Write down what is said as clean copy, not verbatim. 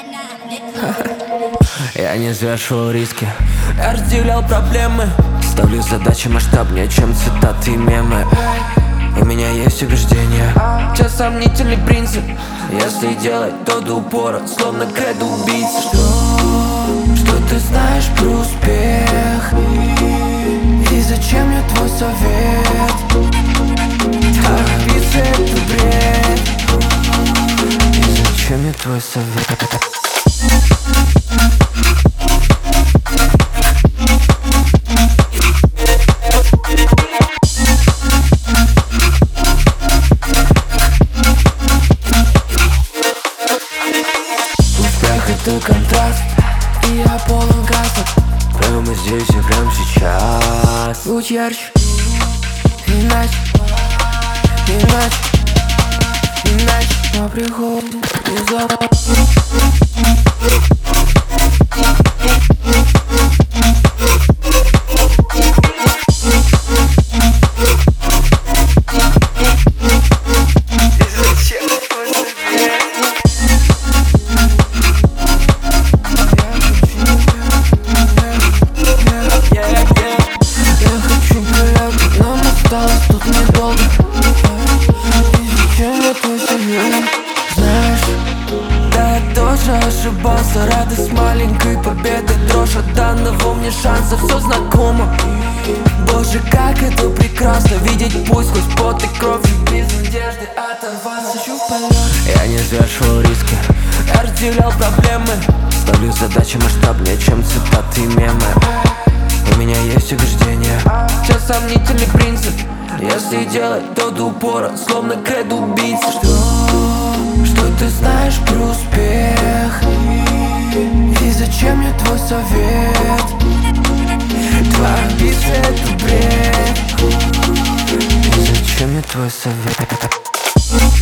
Я не взвешивал риски, я разделял проблемы. Ставлю задачи масштабнее, чем цитаты и мемы. У меня есть убеждение, сейчас сомнительный принцип. Если делать, то до упора, словно кредо убийцы. Что ты знаешь про успех? И зачем мне твой совет? Амбиции — это бред. И зачем мне твой совет? Это контраст, и я полон красок. Прямо здесь и прямо сейчас. Будь ярче, иначе, но приходит внезапно. Тут недолго. И зачем я твой совет? Знаешь, да, я тоже ошибался. Радость маленькой победы, дрожь от данного мне шанса. Все знакомо. Боже, как это прекрасно видеть путь сквозь пот и кровь, и без надежды оторваться. Я не взвешивал риски, я разделял проблемы. Ставлю задачи масштабнее, чем цитаты и мемы. У меня есть убеждение, сейчас сомнительный принцип. Если делать, то до упора, словно кредо убийцы. Что ты знаешь про успех? И зачем мне твой совет? Твоя амбиция — это бред. И зачем мне твой совет?